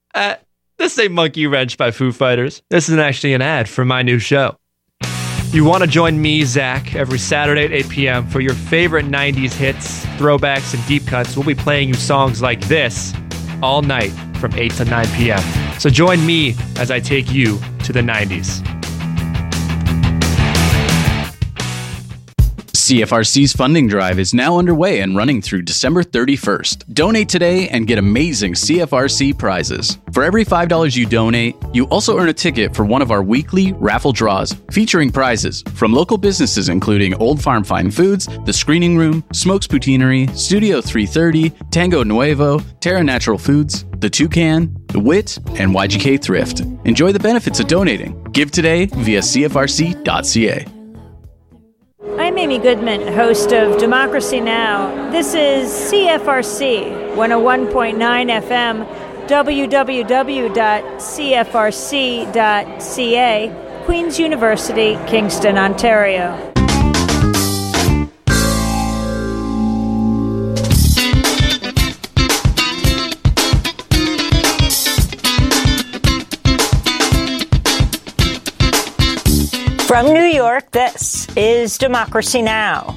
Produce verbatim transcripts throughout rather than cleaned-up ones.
Uh, this ain't Monkey Wrench by Foo Fighters. This is actually an ad for my new show. You want to join me, Zach, every Saturday at eight p.m. for your favorite nineties hits, throwbacks, and deep cuts. We'll be playing you songs like this all night from eight to nine p.m. So join me as I take you to the nineties. C F R C's funding drive is now underway and running through December thirty-first. Donate today and get amazing C F R C prizes. For every five dollars you donate, you also earn a ticket for one of our weekly raffle draws featuring prizes from local businesses including Old Farm Fine Foods, The Screening Room, Smokes Poutineery, Studio three thirty, Tango Nuevo, Terra Natural Foods, The Toucan, The Wit, and Y G K Thrift. Enjoy the benefits of donating. Give today via C F R C dot C A. I'm Amy Goodman, host of Democracy Now! This is C F R C one oh one point nine F M, w w w dot c f r c dot c a, Queen's University, Kingston, Ontario. From New York, this is Democracy Now!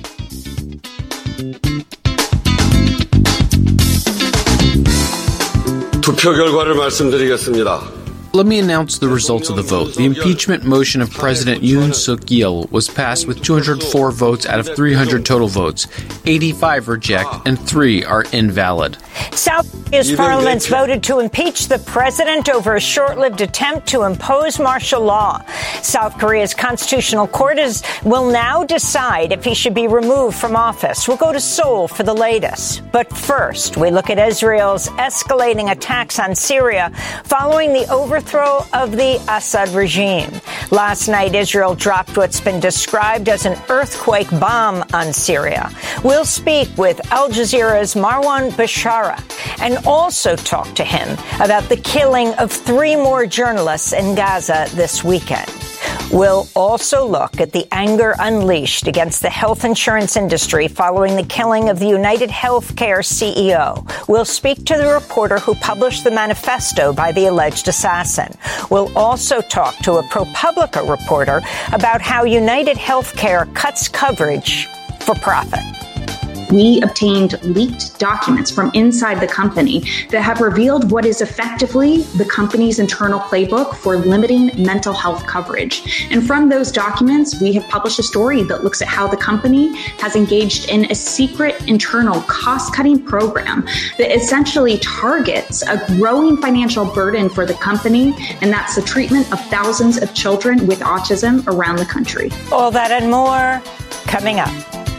투표 결과를 말씀드리겠습니다. Let me announce the results of the vote. The impeachment motion of President Yoon Suk-yeol was passed with two hundred four votes out of three hundred total votes. eighty-five reject and three are invalid. South Korea's parliament voted to impeach the president over a short-lived attempt to impose martial law. South Korea's constitutional court is, will now decide if he should be removed from office. We'll go to Seoul for the latest. But first, we look at Israel's escalating attacks on Syria following the overthrow of the Assad regime. Last night, Israel dropped what's been described as an earthquake bomb on Syria. We'll speak with Al Jazeera's Marwan Bashara and also talk to him about the killing of three more journalists in Gaza this weekend. We'll also look at the anger unleashed against the health insurance industry following the killing of the United Healthcare C E O. We'll speak to the reporter who published the manifesto by the alleged assassin. We'll also talk to a ProPublica reporter about how United Healthcare cuts coverage for profit. We obtained leaked documents from inside the company that have revealed what is effectively the company's internal playbook for limiting mental health coverage. And from those documents, we have published a story that looks at how the company has engaged in a secret internal cost-cutting program that essentially targets a growing financial burden for the company, and that's the treatment of thousands of children with autism around the country. All that and more coming up.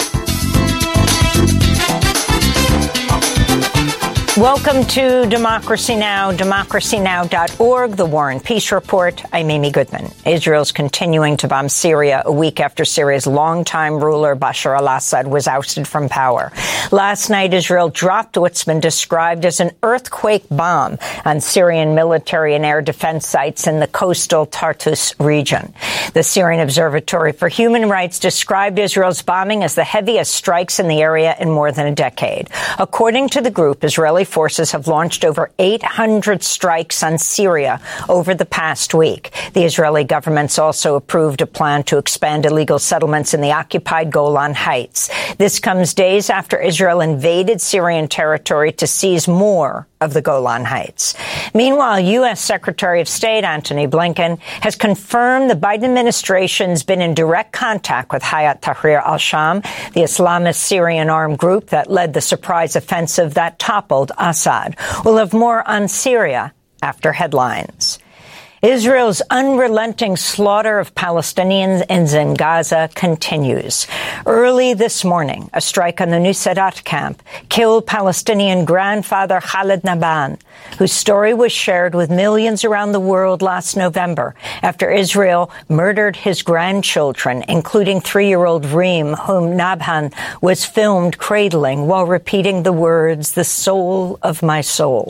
Welcome to Democracy Now!, democracy now dot org, the War and Peace Report. I'm Amy Goodman. Israel's continuing to bomb Syria a week after Syria's longtime ruler Bashar al-Assad was ousted from power. Last night, Israel dropped what's been described as an earthquake bomb on Syrian military and air defense sites in the coastal Tartus region. The Syrian Observatory for Human Rights described Israel's bombing as the heaviest strikes in the area in more than a decade. According to the group, Israeli forces have launched over eight hundred strikes on Syria over the past week. The Israeli government's also approved a plan to expand illegal settlements in the occupied Golan Heights. This comes days after Israel invaded Syrian territory to seize more of the Golan Heights. Meanwhile, U S. Secretary of State Antony Blinken has confirmed the Biden administration's been in direct contact with Hayat Tahrir al-Sham, the Islamist Syrian armed group that led the surprise offensive that toppled Assad. We'll have more on Syria after headlines. Israel's unrelenting slaughter of Palestinians in Gaza continues. Early this morning, a strike on the Nuseirat camp killed Palestinian grandfather Khaled Naban, whose story was shared with millions around the world last November after Israel murdered his grandchildren, including three-year-old Reem, whom Nabhan was filmed cradling while repeating the words, "the soul of my soul."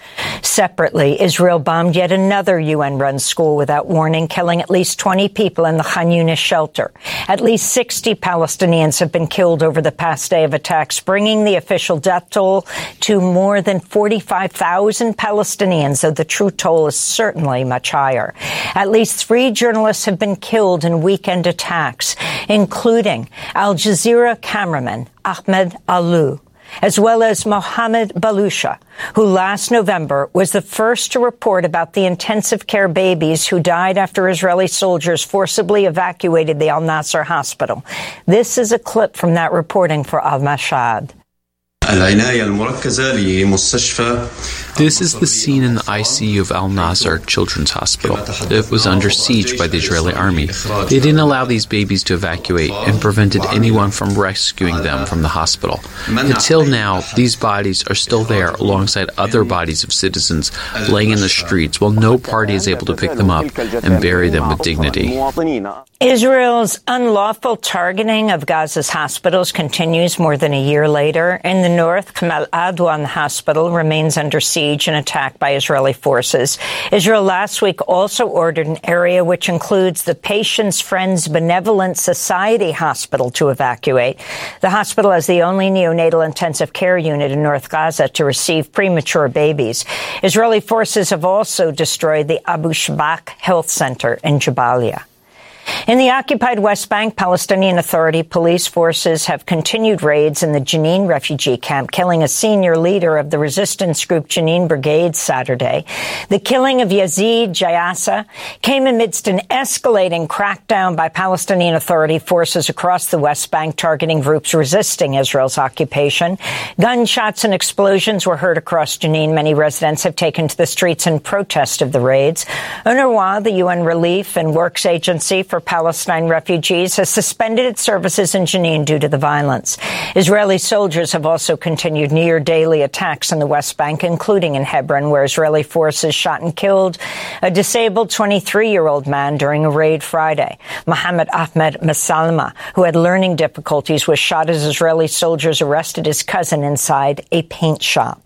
Separately, Israel bombed yet another U N-run school without warning, killing at least twenty people in the Khan Yunis shelter. At least sixty Palestinians have been killed over the past day of attacks, bringing the official death toll to more than forty-five thousand Palestinians, though the true toll is certainly much higher. At least three journalists have been killed in weekend attacks, including Al Jazeera cameraman Ahmed Alou, as well as Mohammed Balusha, who last November was the first to report about the intensive care babies who died after Israeli soldiers forcibly evacuated the Al-Nasser hospital. This is a clip from that reporting for Al-Mashhad. This is the scene in the I C U of Al-Nasser Children's Hospital. It was under siege by the Israeli army. They didn't allow these babies to evacuate and prevented anyone from rescuing them from the hospital. Until now, these bodies are still there alongside other bodies of citizens laying in the streets while no party is able to pick them up and bury them with dignity. Israel's unlawful targeting of Gaza's hospitals continues more than a year later. In the north, Kamal Adwan Hospital remains under siege and attacked by Israeli forces. Israel last week also ordered an area which includes the Patients' Friends Benevolent Society Hospital to evacuate. The hospital is the only neonatal intensive care unit in North Gaza to receive premature babies. Israeli forces have also destroyed the Abu Shbak Health Center in Jabalia. In the occupied West Bank, Palestinian Authority police forces have continued raids in the Jenin refugee camp, killing a senior leader of the resistance group Jenin Brigade Saturday. The killing of Yazid Jayasa came amidst an escalating crackdown by Palestinian Authority forces across the West Bank, targeting groups resisting Israel's occupation. Gunshots and explosions were heard across Jenin. Many residents have taken to the streets in protest of the raids. UNRWA, the U N Relief and Works Agency for Palestine refugees, has suspended its services in Jenin due to the violence. Israeli soldiers have also continued near daily attacks in the West Bank, including in Hebron, where Israeli forces shot and killed a disabled twenty-three-year-old man during a raid Friday. Mohammed Ahmed Masalma, who had learning difficulties, was shot as Israeli soldiers arrested his cousin inside a paint shop.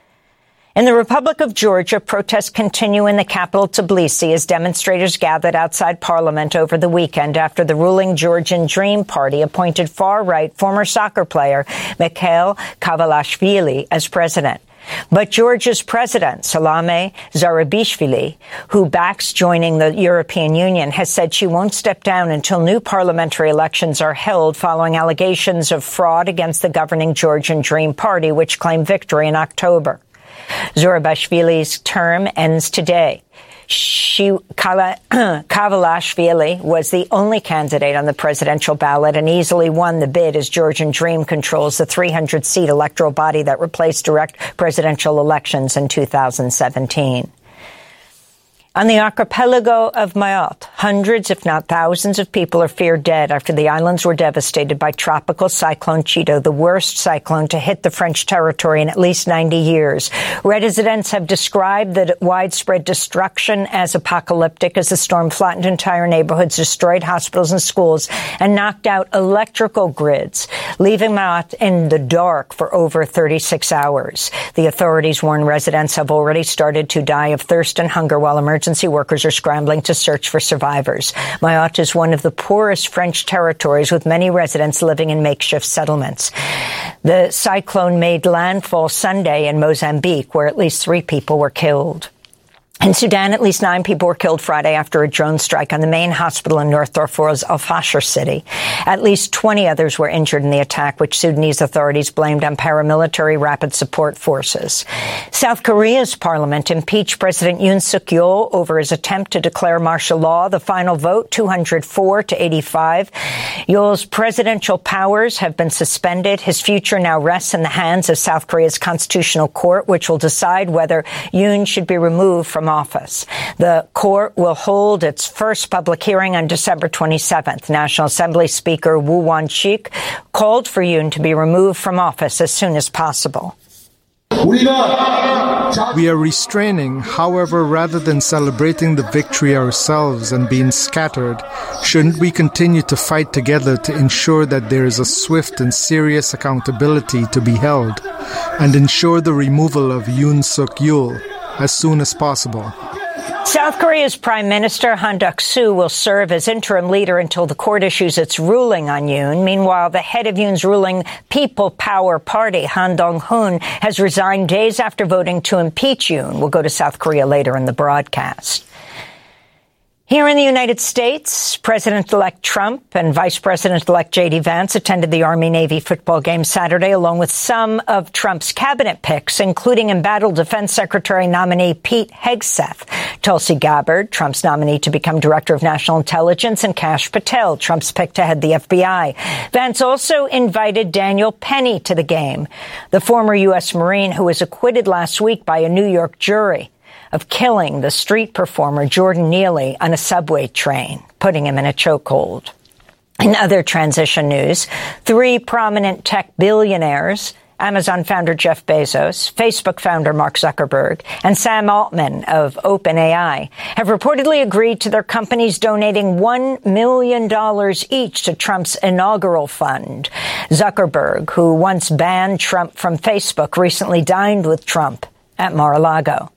In the Republic of Georgia, protests continue in the capital, Tbilisi, as demonstrators gathered outside Parliament over the weekend after the ruling Georgian Dream Party appointed far-right former soccer player Mikhail Kavalashvili as president. But Georgia's president, Salome Zarabishvili, who backs joining the European Union, has said she won't step down until new parliamentary elections are held following allegations of fraud against the governing Georgian Dream Party, which claimed victory in October. Zurabishvili's term ends today. She, Kavalashvili was the only candidate on the presidential ballot and easily won the bid, as Georgian Dream controls the three hundred seat electoral body that replaced direct presidential elections in two thousand seventeen. On the archipelago of Mayotte, hundreds, if not thousands, of people are feared dead after the islands were devastated by tropical cyclone Chido, the worst cyclone to hit the French territory in at least ninety years. Residents have described the widespread destruction as apocalyptic, as the storm flattened entire neighborhoods, destroyed hospitals and schools, and knocked out electrical grids, leaving Mayotte in the dark for over thirty-six hours. The authorities warn residents have already started to die of thirst and hunger, while emergency Emergency workers are scrambling to search for survivors. Mayotte is one of the poorest French territories, with many residents living in makeshift settlements. The cyclone made landfall Sunday in Mozambique, where at least three people were killed. In Sudan, at least nine people were killed Friday after a drone strike on the main hospital in North Darfur's Al Fasher city. At least twenty others were injured in the attack, which Sudanese authorities blamed on paramilitary rapid support forces. South Korea's parliament impeached President Yoon Suk-yeol over his attempt to declare martial law. The final vote, two hundred four to eighty-five. Yeol's presidential powers have been suspended. His future now rests in the hands of South Korea's constitutional court, which will decide whether Yoon should be removed from office. The court will hold its first public hearing on December twenty-seventh. National Assembly Speaker Woo Won-shik called for Yoon to be removed from office as soon as possible. We are restraining. However, rather than celebrating the victory ourselves and being scattered, shouldn't we continue to fight together to ensure that there is a swift and serious accountability to be held, and ensure the removal of Yoon Suk-yeol? as soon as possible. South Korea's Prime Minister Han Duck-soo will serve as interim leader until the court issues its ruling on Yoon. Meanwhile, the head of Yoon's ruling People Power Party, Han Dong-hoon, has resigned days after voting to impeach Yoon. We'll go to South Korea later in the broadcast. Here in the United States, President-elect Trump and Vice President-elect J D Vance attended the Army-Navy football game Saturday, along with some of Trump's cabinet picks, including embattled Defense Secretary nominee Pete Hegseth, Tulsi Gabbard, Trump's nominee to become Director of National Intelligence, and Kash Patel, Trump's pick to head the F B I. Vance also invited Daniel Penny to the game, the former U S Marine who was acquitted last week by a New York jury of killing the street performer Jordan Neely on a subway train, putting him in a chokehold. In other transition news, three prominent tech billionaires, Amazon founder Jeff Bezos, Facebook founder Mark Zuckerberg, and Sam Altman of OpenAI, have reportedly agreed to their companies donating one million dollars each to Trump's inaugural fund. Zuckerberg, who once banned Trump from Facebook, recently dined with Trump at Mar-a-Lago.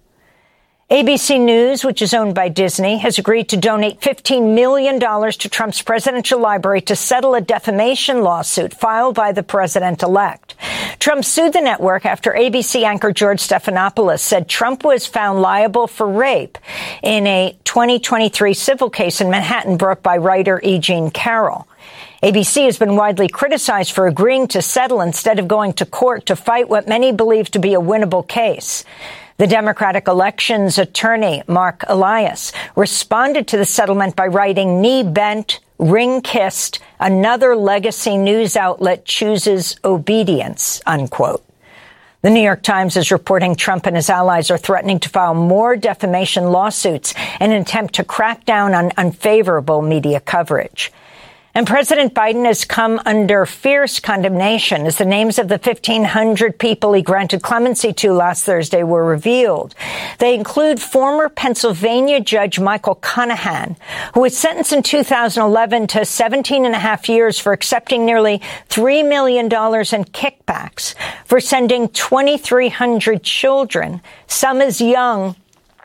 A B C News, which is owned by Disney, has agreed to donate fifteen million dollars to Trump's presidential library to settle a defamation lawsuit filed by the president-elect. Trump sued the network after A B C anchor George Stephanopoulos said Trump was found liable for rape in a twenty twenty-three civil case in Manhattan brought by writer E. Jean Carroll. A B C has been widely criticized for agreeing to settle instead of going to court to fight what many believe to be a winnable case. The Democratic elections attorney, Mark Elias, responded to the settlement by writing, knee-bent, ring-kissed, another legacy news outlet chooses obedience, unquote. The New York Times is reporting Trump and his allies are threatening to file more defamation lawsuits in an attempt to crack down on unfavorable media coverage. And President Biden has come under fierce condemnation as the names of the fifteen hundred people he granted clemency to last Thursday were revealed. They include former Pennsylvania Judge Michael Conahan, who was sentenced in two thousand eleven to seventeen and a half years for accepting nearly three million dollars in kickbacks for sending twenty-three hundred children, some as young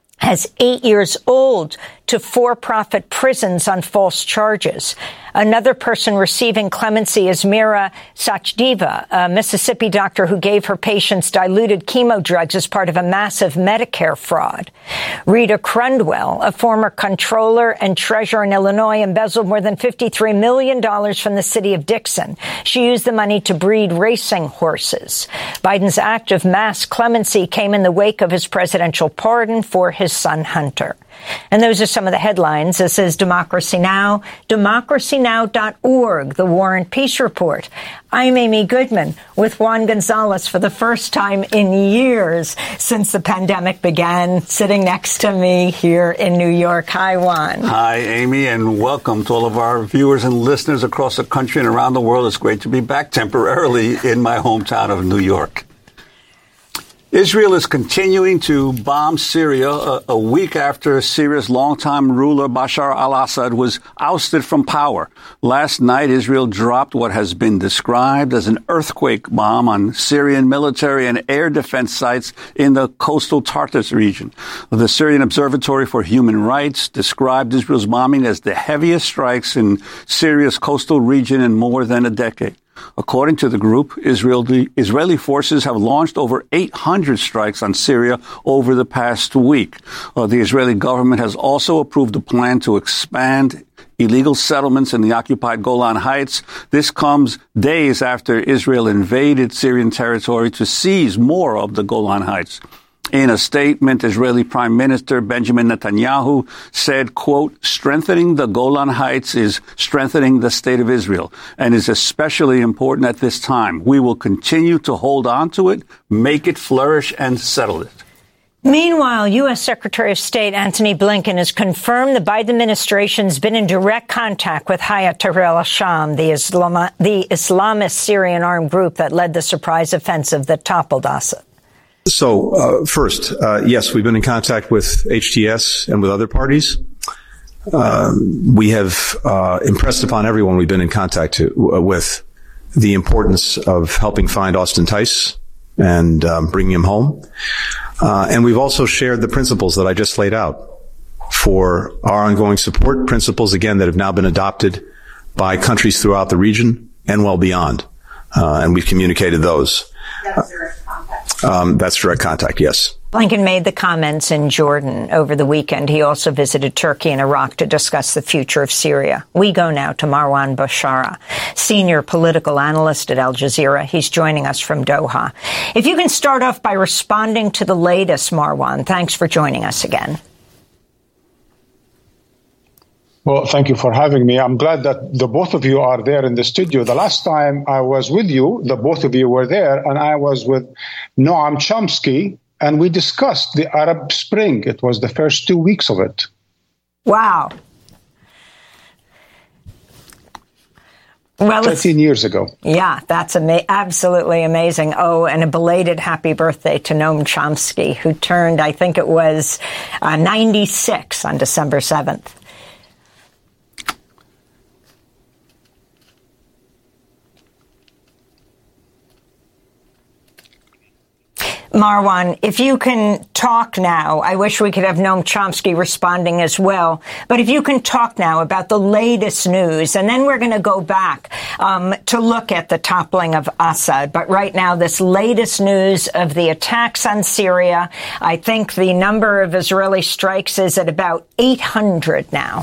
as eight years old, to for-profit prisons on false charges. Another person receiving clemency is Mira Sachdeva, a Mississippi doctor who gave her patients diluted chemo drugs as part of a massive Medicare fraud. Rita Crundwell, a former comptroller and treasurer in Illinois, embezzled more than fifty-three million dollars from the city of Dixon. She used the money to breed racing horses. Biden's act of mass clemency came in the wake of his presidential pardon for his son Hunter. And those are some of the headlines. This is Democracy Now!, democracy now dot org, the War and Peace Report. I'm Amy Goodman with Juan Gonzalez for the first time in years since the pandemic began, sitting next to me here in New York. Hi, Juan. Hi, Amy, and welcome to all of our viewers and listeners across the country and around the world. It's great to be back temporarily in my hometown of New York. Israel is continuing to bomb Syria a, a week after Syria's longtime ruler Bashar al-Assad was ousted from power. Last night, Israel dropped what has been described as an earthquake bomb on Syrian military and air defense sites in the coastal Tartus region. The Syrian Observatory for Human Rights described Israel's bombing as the heaviest strikes in Syria's coastal region in more than a decade. According to the group, Israel, the Israeli forces have launched over eight hundred strikes on Syria over the past week. Uh, the Israeli government has also approved a plan to expand illegal settlements in the occupied Golan Heights. This comes days after Israel invaded Syrian territory to seize more of the Golan Heights. In a statement, Israeli Prime Minister Benjamin Netanyahu said, quote, strengthening the Golan Heights is strengthening the state of Israel and is especially important at this time. We will continue to hold on to it, make it flourish, and settle it. Meanwhile, U S. Secretary of State Antony Blinken has confirmed the Biden administration's been in direct contact with Hayat Tahrir al-Sham, the, Islam- the Islamist Syrian armed group that led the surprise offensive that toppled Assad. So, uh, first, uh, yes, we've been in contact with H T S and with other parties. Uh, we have uh, impressed upon everyone we've been in contact to, uh, with the importance of helping find Austin Tice and um, bringing him home. Uh, and we've also shared the principles that I just laid out for our ongoing support, principles, again, that have now been adopted by countries throughout the region and well beyond. Uh, and we've communicated those. That's direct contact. Um, that's direct contact, yes. Blinken made the comments in Jordan over the weekend. He also visited Turkey and Iraq to discuss the future of Syria. We go now to Marwan Bashara, senior political analyst at Al Jazeera. He's joining us from Doha. If you can start off by responding to the latest, Marwan, thanks for joining us again. Well, thank you for having me. I'm glad that the both of you are there in the studio. The last time I was with you, the both of you were there, and I was with Noam Chomsky, and we discussed the Arab Spring. It was the first two weeks of it. Wow. Well, thirteen years ago. Yeah, that's ama- absolutely amazing. Oh, and a belated happy birthday to Noam Chomsky, who turned, I think it was uh, ninety-six on December seventh. Marwan, if you can talk now, I wish we could have Noam Chomsky responding as well, but if you can talk now about the latest news, and then we're going to go back um, to look at the toppling of Assad. But right now, this latest news of the attacks on Syria, I think the number of Israeli strikes is at about eight hundred now.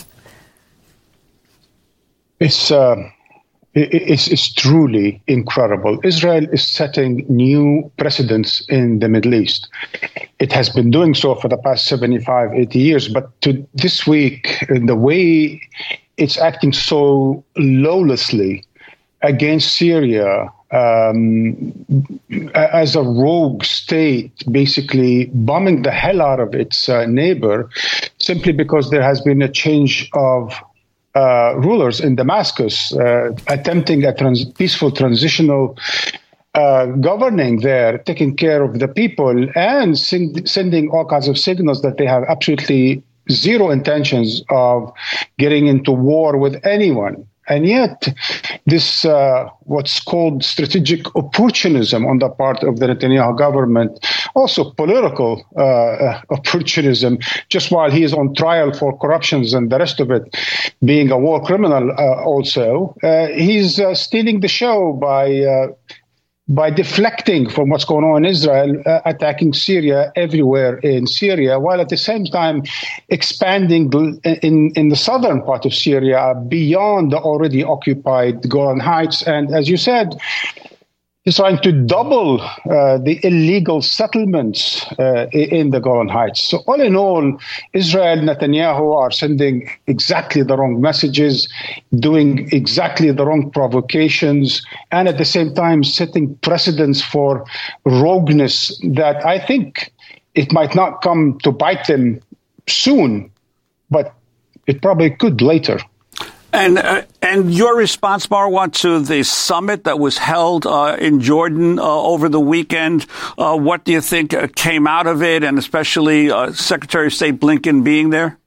It's... Uh... It's, it's truly incredible. Israel is setting new precedents in the Middle East. It has been doing so for the past seventy-five, eighty years, but to this week, the way it's acting so lawlessly against Syria, um, as a rogue state, basically bombing the hell out of its uh, neighbor, simply because there has been a change of Uh, rulers in Damascus uh, attempting a trans- peaceful transitional uh, governing there, taking care of the people and sing- sending all kinds of signals that they have absolutely zero intentions of getting into war with anyone. And yet, this uh, what's called strategic opportunism on the part of the Netanyahu government, also political uh, opportunism, just while he is on trial for corruptions and the rest of it, being a war criminal uh, also, uh, he's uh, stealing the show by uh, by deflecting from what's going on in Israel, uh, attacking Syria everywhere in Syria, while at the same time expanding in, in the southern part of Syria beyond the already occupied Golan Heights. And as you said, he's trying to double uh, the illegal settlements uh, in the Golan Heights. So all in all, Israel, Netanyahu are sending exactly the wrong messages, doing exactly the wrong provocations, and at the same time setting precedents for rogueness that I think it might not come to bite them soon, but it probably could later. And uh, and your response, Marwan, to the summit that was held uh, in Jordan uh, over the weekend, uh, what do you think uh, came out of it, and especially uh, Secretary of State Blinken being there?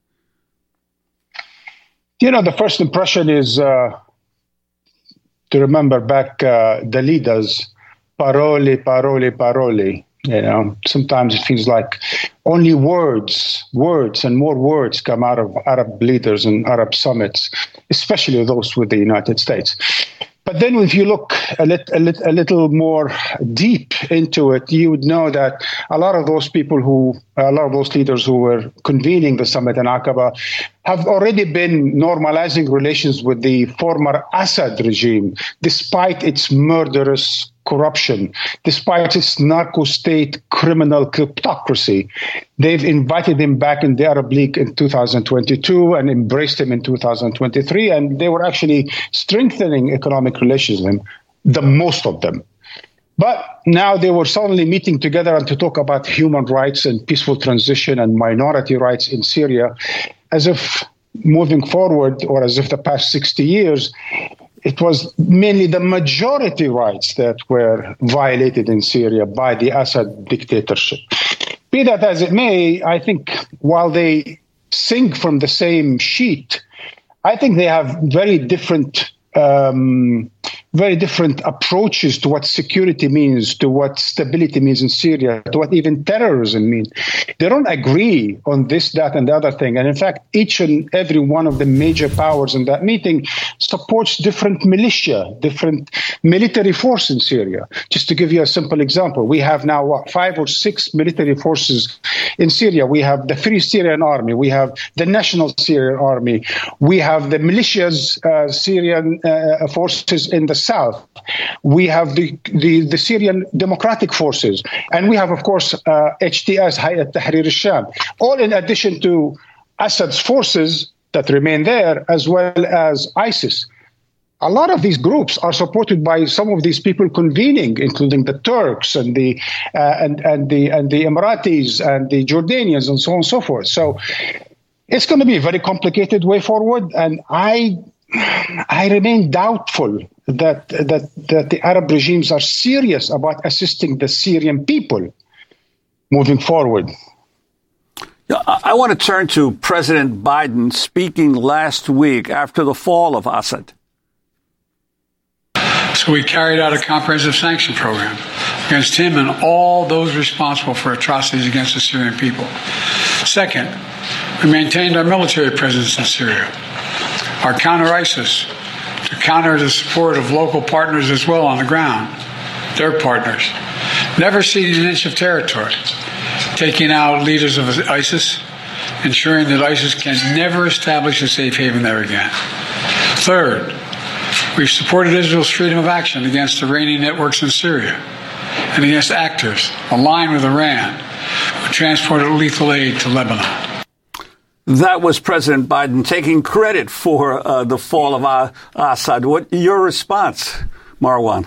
You know, the first impression is uh, to remember back uh, the leaders, parole, parole, parole. You know, sometimes it feels like only words, words and more words come out of Arab leaders and Arab summits, especially those with the United States. But then if you look a, lit, a, lit, a little more deep into it, you would know that a lot of those people who, a lot of those leaders who were convening the summit in Aqaba have already been normalizing relations with the former Assad regime, despite its murderous corruption, despite its narco-state criminal kleptocracy. They've invited him back in the Arab League in two thousand twenty-two and embraced him in two thousand twenty-three, and they were actually strengthening economic relations with him, the most of them. But now they were suddenly meeting together and to talk about human rights and peaceful transition and minority rights in Syria, as if moving forward, or as if the past sixty years, it was mainly the majority rights that were violated in Syria by the Assad dictatorship. Be that as it may, I think while they sing from the same sheet, I think they have very different um, very different approaches to what security means, to what stability means in Syria, to what even terrorism means. They don't agree on this, that, and the other thing. And in fact, each and every one of the major powers in that meeting supports different militia, different military force in Syria. Just to give you a simple example, we have now, what, five or six military forces in Syria. We have the Free Syrian Army. We have the National Syrian Army. We have the militias, uh, Syrian uh, forces in the south. We have the, the, the Syrian Democratic Forces. And we have, of course, uh, H T S, Hayat Tahrir al-Sham, all in addition to Assad's forces that remain there, as well as ISIS. A lot of these groups are supported by some of these people convening, including the Turks and the uh, and and the and the Emiratis and the Jordanians and so on and so forth. So it's going to be a very complicated way forward, and I I remain doubtful that that that the Arab regimes are serious about assisting the Syrian people moving forward. I want to turn to President Biden speaking last week after the fall of Assad. So we carried out a comprehensive sanction program against him and all those responsible for atrocities against the Syrian people. Second, we maintained our military presence in Syria, our counter-ISIS, to counter the support of local partners as well on the ground, their partners, never ceding an inch of territory, taking out leaders of ISIS, ensuring that ISIS can never establish a safe haven there again. Third, we've supported Israel's freedom of action against Iranian networks in Syria and against actors aligned with Iran who transported lethal aid to Lebanon. That was President Biden taking credit for uh, the fall of uh, Assad. What your response, Marwan?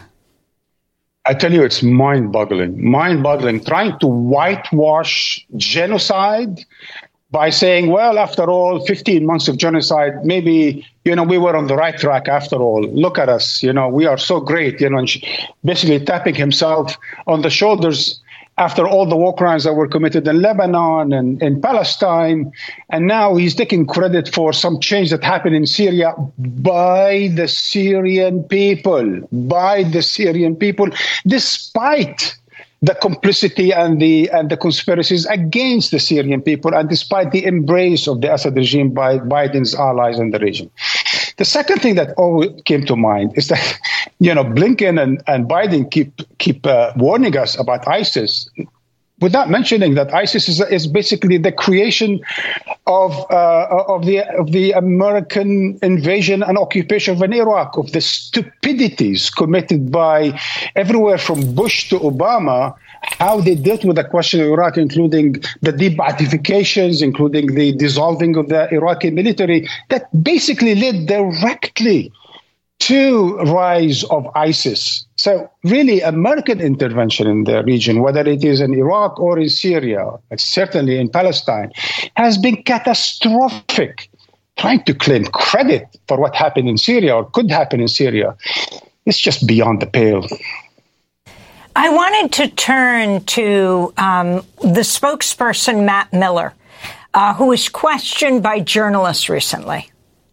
I tell you, it's mind-boggling, mind-boggling, trying to whitewash genocide by saying, well, after all, fifteen months of genocide, maybe, you know, we were on the right track after all. Look at us, you know, we are so great, you know, and basically tapping himself on the shoulders after all the war crimes that were committed in Lebanon and in Palestine. And now he's taking credit for some change that happened in Syria by the Syrian people, by the Syrian people, despite the complicity and the and the conspiracies against the Syrian people, and despite the embrace of the Assad regime by Biden's allies in the region. The second thing that always came to mind is that, you know, Blinken and, and Biden keep keep uh, warning us about ISIS, without mentioning that ISIS is, is basically the creation of uh, of the of the American invasion and occupation of Iraq, of the stupidities committed by everywhere from Bush to Obama, how they dealt with the question of Iraq, including the de-Baathifications, including the dissolving of the Iraqi military, that basically led directly to rise of ISIS. So really, American intervention in the region, whether it is in Iraq or in Syria, certainly in Palestine, has been catastrophic. Trying to claim credit for what happened in Syria or could happen in Syria, it's just beyond the pale. I wanted to turn to um, the spokesperson, Matt Miller, uh, who was questioned by journalists recently.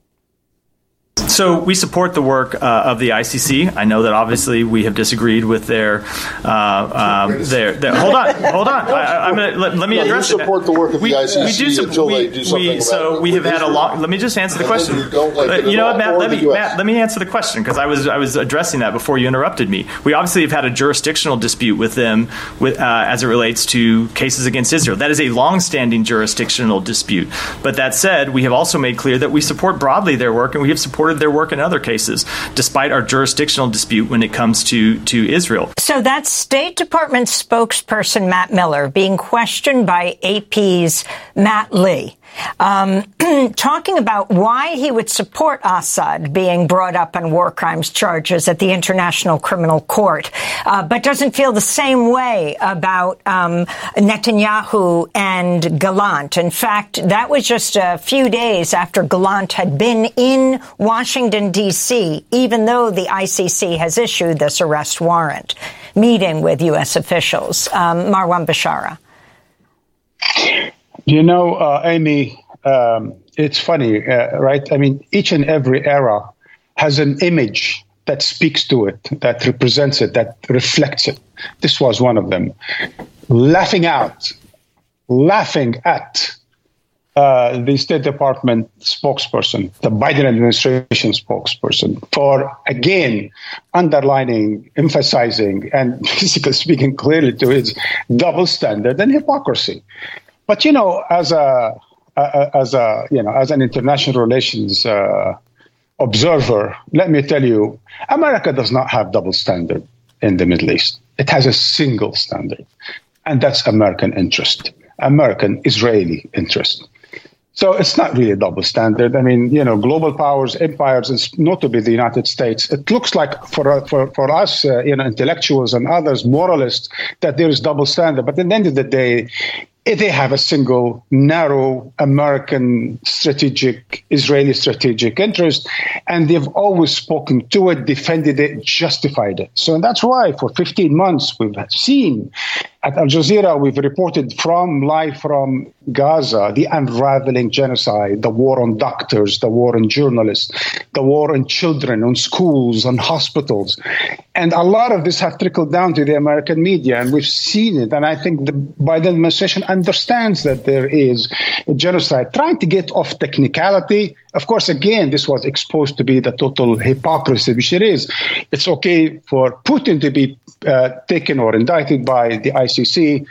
So we support the work uh, of the I C C. I know that obviously we have disagreed with their uh, um, their, their. Hold on, hold on. I, I'm gonna let, let me no, address you support it. the work of we, the I C C we do, until we, they do something we, about so it. we have had a long. Let me just answer the question. You, don't like you know what, Matt? Let me U S Matt. Let me answer the question because I was I was addressing that before you interrupted me. We obviously have had a jurisdictional dispute with them with uh, as it relates to cases against Israel. That is a long-standing jurisdictional dispute. But that said, we have also made clear that we support broadly their work, and we have supported their work in other cases, despite our jurisdictional dispute when it comes to, to Israel. So that's State Department spokesperson Matt Miller being questioned by A P's Matt Lee, um, talking about why he would support Assad being brought up on war crimes charges at the International Criminal Court, uh, but doesn't feel the same way about um, Netanyahu and Gallant. In fact, that was just a few days after Gallant had been in Washington, D C, even though the I C C has issued this arrest warrant, meeting with U S officials. Um, Marwan Bashara. You know, uh, Amy, um, it's funny, uh, right? I mean, each and every era has an image that speaks to it, that represents it, that reflects it. This was one of them. Laughing out, laughing at uh, the State Department spokesperson, the Biden administration spokesperson, for, again, underlining, emphasizing, and basically speaking clearly to his double standard and hypocrisy. But, you know, as a, a as a, you know, as an international relations uh, observer, let me tell you, America does not have double standard in the Middle East. It has a single standard, and that's American interest, American Israeli interest. So it's not really a double standard. I mean, you know, global powers, empires, and notably the United States, it looks like for for, for us, uh, you know, intellectuals and others, moralists, that there is double standard. But at the end of the day, they have a single, narrow American strategic, Israeli strategic interest, and they've always spoken to it, defended it, justified it. So that's why for fifteen months we've seen at Al Jazeera, we've reported from live from Gaza, the unraveling genocide, the war on doctors, the war on journalists, the war on children, on schools, on hospitals. And a lot of this have trickled down to the American media, and we've seen it. And I think the Biden administration understands that there is a genocide, trying to get off technicality. Of course, again, this was exposed to be the total hypocrisy, which it is. It's okay for Putin to be uh, taken or indicted by the I C C.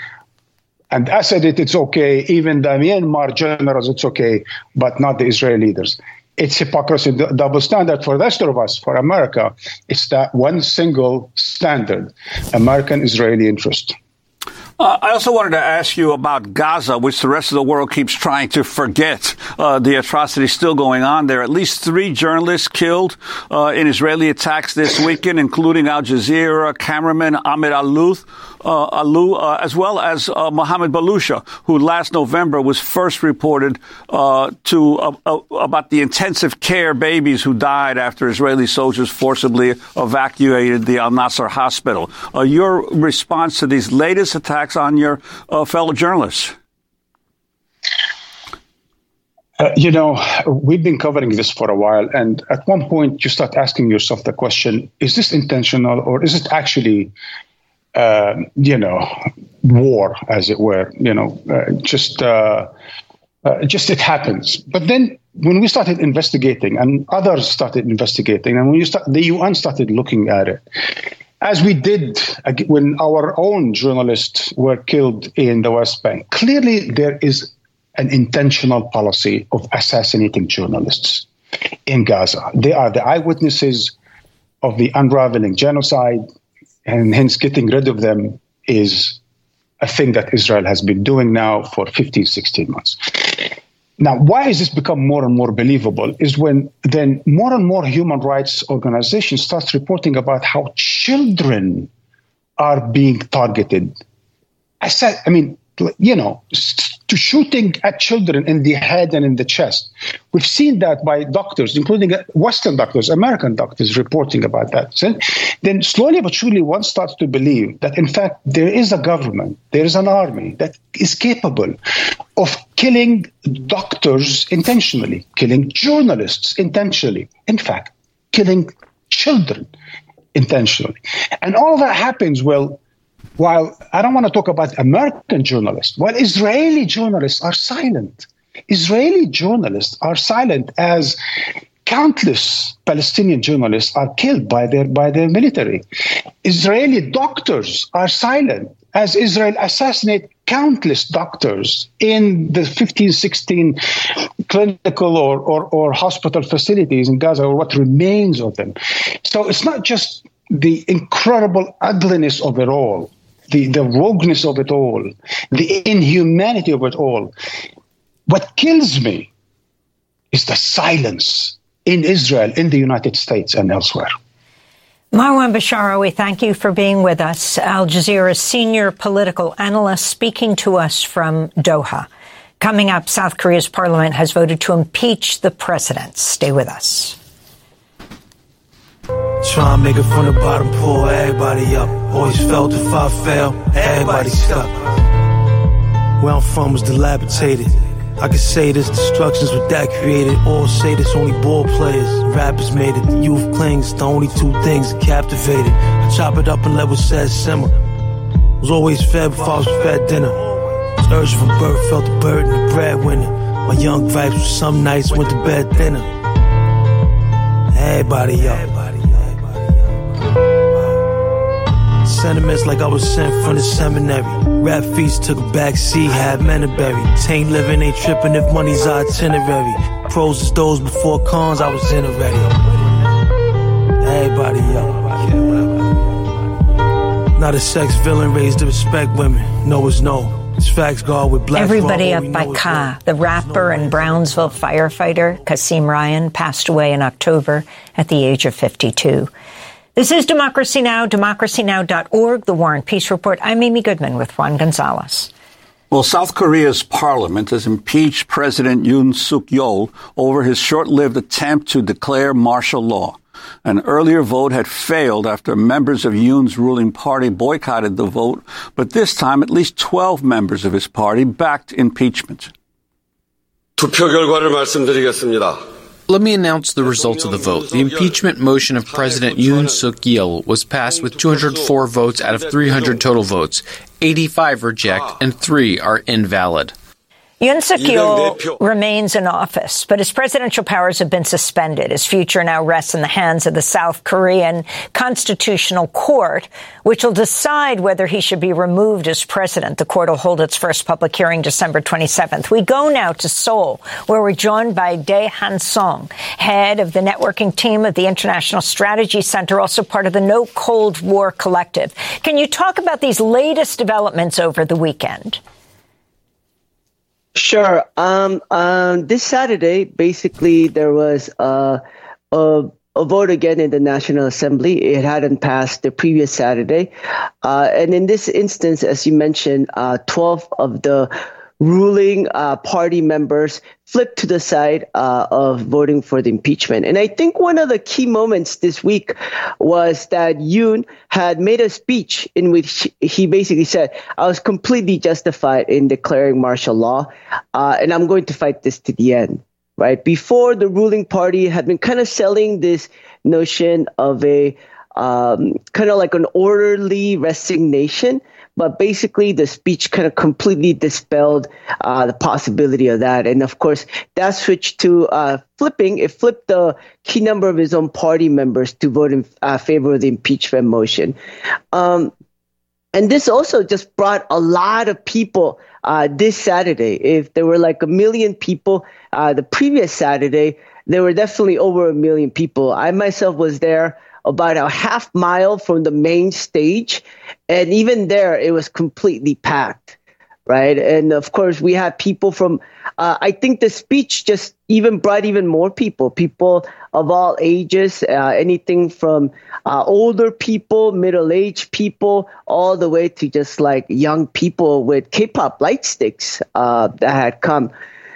And Assad, it, it's okay. Even the Myanmar generals, it's okay, but not the Israeli leaders. It's hypocrisy, double standard for the rest of us, for America. It's that one single standard, American-Israeli interest. Uh, I also wanted to ask you about Gaza, which the rest of the world keeps trying to forget. Uh, the atrocities still going on there. At least three journalists killed uh, in Israeli attacks this weekend, including Al Jazeera cameraman Ahmed Alou, uh, Alou uh, as well as uh, Mohammed Balusha, who last November was first reported uh, to uh, uh, about the intensive care babies who died after Israeli soldiers forcibly evacuated the Al Nasser hospital. Uh, your response to these latest attacks on your uh, fellow journalists? Uh, you know, we've been covering this for a while, and at one point you start asking yourself the question, is this intentional or is it actually, uh, you know, war, as it were? You know, uh, just, uh, uh, just it happens. But then when we started investigating and others started investigating, and when you start, the U N started looking at it, as we did when our own journalists were killed in the West Bank, clearly there is an intentional policy of assassinating journalists in Gaza. They are the eyewitnesses of the unraveling genocide, and hence getting rid of them is a thing that Israel has been doing now for fifteen, sixteen months. Now, why has this become more and more believable is when then more and more human rights organizations start reporting about how children are being targeted. I said, I mean, you know, to shooting at children in the head and in the chest. We've seen that by doctors, including Western doctors, American doctors reporting about that. So then slowly but surely one starts to believe that, in fact, there is a government, there is an army that is capable of killing doctors intentionally, killing journalists intentionally, in fact, killing children intentionally. And all that happens, well, while I don't want to talk about American journalists, while Israeli journalists are silent. Israeli journalists are silent as countless Palestinian journalists are killed by their by their military. Israeli doctors are silent as Israel assassinate countless doctors in the fifteen, sixteen clinical or, or, or hospital facilities in Gaza, or what remains of them. So it's not just the incredible ugliness of it all, the, the rogueness of it all, the inhumanity of it all. What kills me is the silence in Israel, in the United States, and elsewhere. Marwan Basharawi, thank you for being with us. Al Jazeera's senior political analyst speaking to us from Doha. Coming up, South Korea's parliament has voted to impeach the president. Stay with us. Try and make it from the bottom, pull everybody up. Always felt if I fail, everybody stuck. Where I'm from was dilapidated. I could say this destruction's what that created. All say this only ball players. Rappers made it. The youth clings. The only two things that captivated. I chop it up and let what's said simmer. Was always fed before I was fed dinner. Was urged from birth, felt the burden of breadwinner. My young vibes with some nights went to bed thinner. Everybody up. Sentiments like I was sent from the seminary. Rap feast took a back seat, had men to bury. Taint living, ain't tripping if money's our itinerary. Pros is those before cons, I was in already. Everybody up. Not a sex villain raised to respect women. No is no. It's facts, God, with black. Everybody Up by Ka, the rapper and Brownsville firefighter, Kasim Ryan, passed away in October at the age of fifty-two. This is Democracy Now!, democracy now dot org, The War and Peace Report. I'm Amy Goodman with Juan Gonzalez. Well, South Korea's parliament has impeached President Yoon Suk-yeol over his short-lived attempt to declare martial law. An earlier vote had failed after members of Yoon's ruling party boycotted the vote, but this time at least twelve members of his party backed impeachment. 투표 결과를 말씀드리겠습니다. Let me announce the results of the vote. The impeachment motion of President Yoon Suk-yeol was passed with two hundred four votes out of three hundred total votes. eighty-five reject and three are invalid. Yoon Suk-yeol remains in office, but his presidential powers have been suspended. His future now rests in the hands of the South Korean Constitutional Court, which will decide whether he should be removed as president. The court will hold its first public hearing December twenty-seventh. We go now to Seoul, where we're joined by Dae Han Song, head of the networking team of the International Strategy Center, also part of the No Cold War Collective. Can you talk about these latest developments over the weekend? Sure. Um, um, this Saturday, basically, there was uh, a, a vote again in the National Assembly. It hadn't passed the previous Saturday. Uh, and in this instance, as you mentioned, uh, twelve of the ruling uh, party members flipped to the side uh, of voting for the impeachment. And I think one of the key moments this week was that Yoon had made a speech in which he basically said, I was completely justified in declaring martial law, uh, and I'm going to fight this to the end. Right? Before, the ruling party had been kind of selling this notion of a um, kind of like an orderly resignation. But basically, the speech kind of completely dispelled uh, the possibility of that. And of course, that switched to uh, flipping. It flipped the key number of his own party members to vote in uh, favor of the impeachment motion. Um, and this also just brought a lot of people uh, this Saturday. If there were like a million people uh, the previous Saturday, there were definitely over a million people. I myself was there about a half mile from the main stage. And even there, it was completely packed, right? And of course, we had people from, uh, I think the speech just even brought even more people, people of all ages, uh, anything from uh, older people, middle-aged people, all the way to just like young people with K-pop light sticks uh, that had come.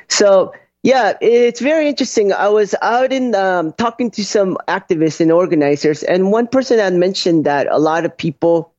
So yeah, it's very interesting. I was out in um, talking to some activists and organizers, and one person had mentioned that a lot of people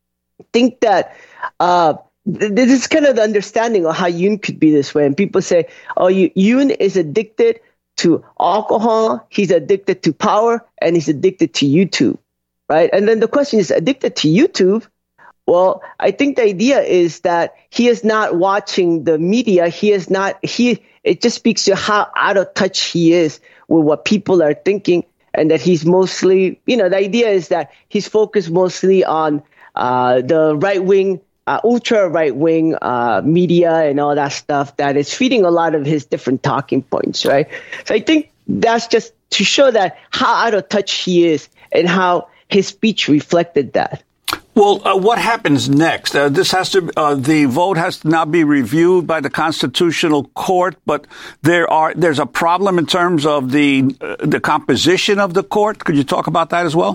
think that uh, th- this is kind of the understanding of how Yoon could be this way. And people say, oh, Yoon is addicted to alcohol, he's addicted to power, and he's addicted to YouTube, right? And then the question is, addicted to YouTube? Well, I think the idea is that he is not watching the media. He is not, he, it just speaks to how out of touch he is with what people are thinking, and that he's mostly, you know, the idea is that he's focused mostly on uh, the right wing, uh, ultra right wing uh, media and all that stuff that is feeding a lot of his different talking points, right? So I think that's just to show that how out of touch he is and how his speech reflected that. Well, uh, what happens next? Uh, this has to, uh, the vote has to now be reviewed by the Constitutional Court, but there are, there's a problem in terms of the, uh, the composition of the court. Could you talk about that as well?